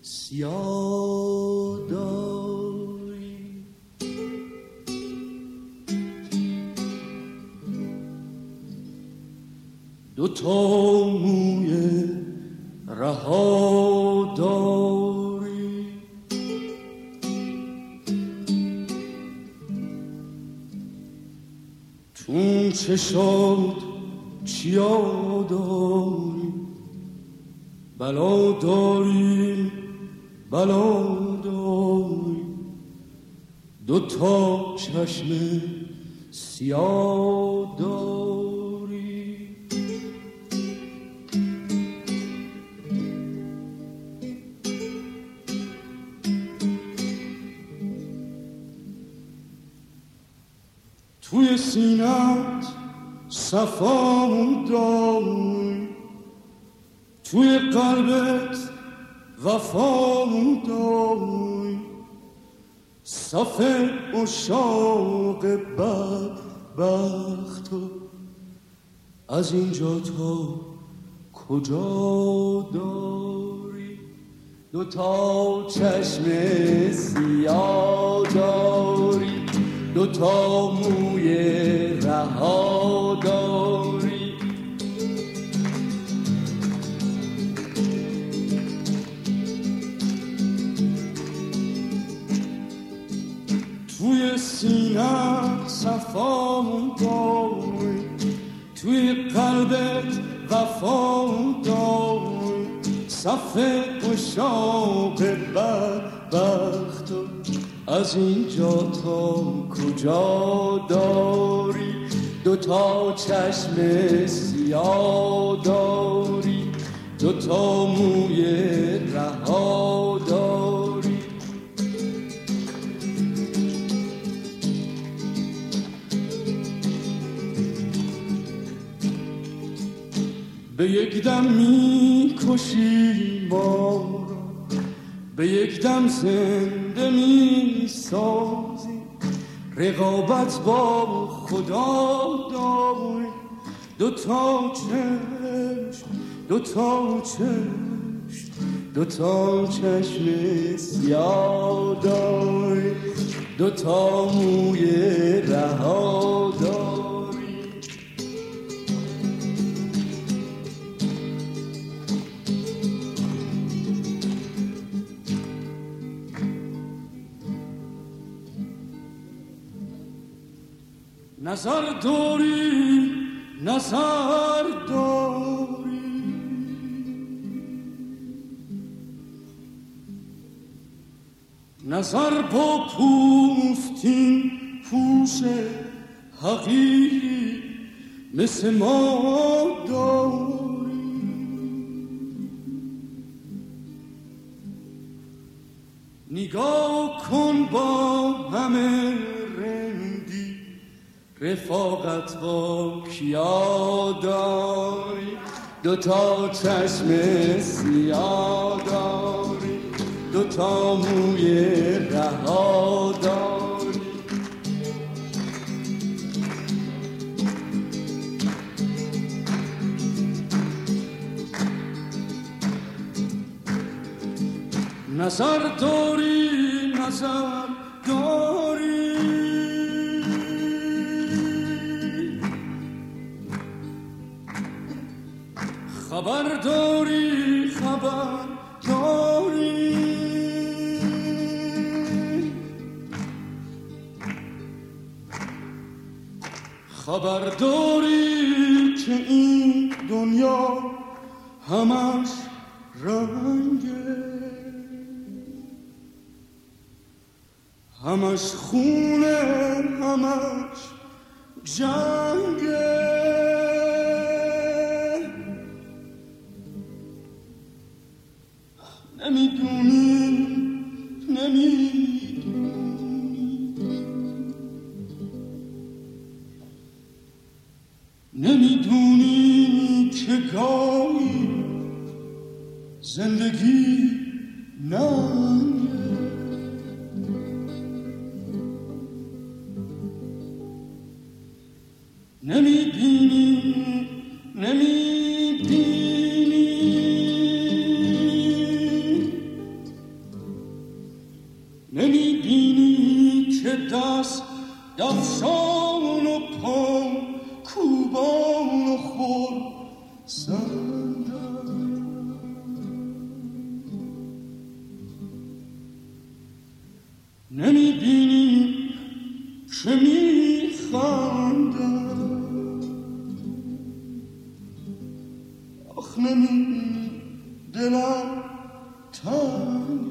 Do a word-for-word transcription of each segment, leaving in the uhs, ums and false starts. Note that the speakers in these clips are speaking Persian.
سیاه داری. دو تا موی رها داری، تو چشات چیا داری، بلا داری بلا داری. دو تا چشم سیاه داری. توی سینت صفا داری، توی قلبت وفا داری. صف عشاق بدبخت از اینجا تا کجا داری. دو تا چشم سیاه داری، دو تا موی رها داری. توی سینه صفا داری، توی قلبت وفا داری. صف عشاق بدبخت از اینجا تا کجا داری. دو تا چشم سیاه داری، دو تا موی رها داری. به یک دم می کشی ما را، به یک دم زنده می سازی. رقابت با خدا داری. دو تا چشم دو تا چشم دو تا چشم سیاه داری، دو تا موی رها داری. نظر داری نظر داری، نظر با پوستین پوش حقیقی مثل ما داری. نگاه کن با همه رفاقت با کیا داری. دو تا چشم سیاه داری، دو تا موی رها داری. نظر داری نظر داری، خبر داری خبر داری. خبر داری که این دنیا همش رنگه، همش خونه همش جنگه. نمیدونی نمیدونی نمیدونی که گاهی زندگی ننگه. نمیبینی نمیبینی نمی بینی که دست دفشان و پا کوبان و خور سندن؟ نمی بینی که می خندن؟ آخ نمی بینی دلم تنگه؟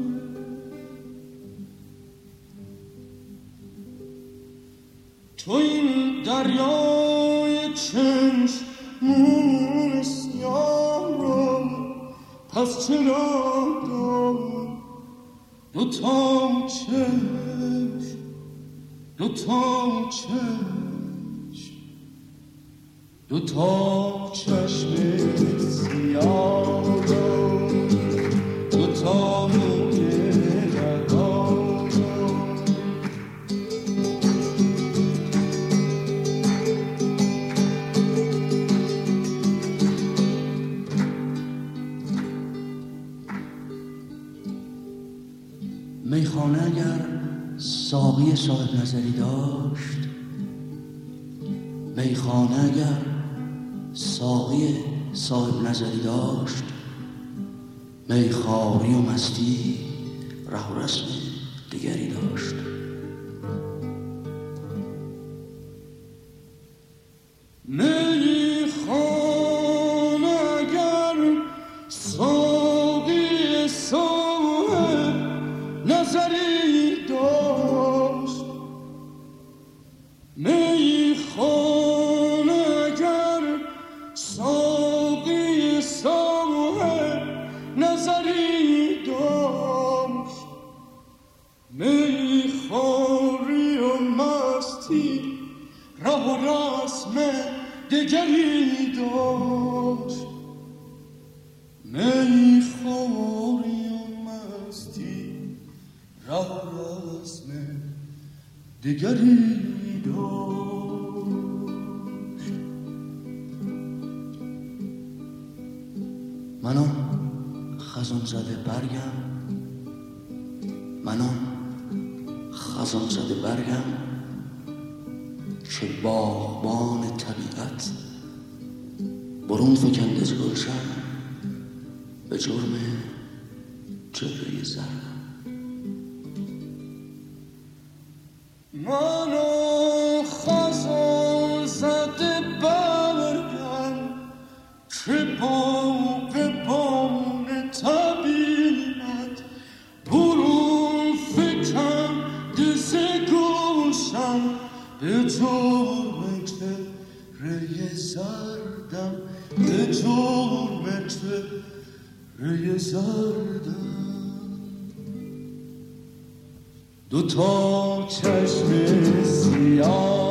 تو این دریای چشمون سیاه را پس چرا داری دو تا چشم، دو تا چشم، دو تا چشم سیاه را، دو تا موی رها را. میخانه اگر ساقی صاحب نظری داشت، میخانه اگر ساقی صاحب نظری داشت، میخواری و مستی ره و رسم دیگری داشت. میخانه اگر ساقی صاحب نظری داشت، میخانه اگر ساقی صاحب نظری داشت، میخواری و مستی ره و رسم دگری داشت. میخواری و مستی ره و رسم دگری داشت. من آن خزان زده برگم، من آن خزان زده برگم که باغبان طبیعت برون فکنده از گلشن به جرم جبهه زردم. من آن خزان زده برگم که باغبان طبیعت برون فکنده ز گلشن به جرم چهره زردم، به جرم چهره زردم. دو تا چشم سیاه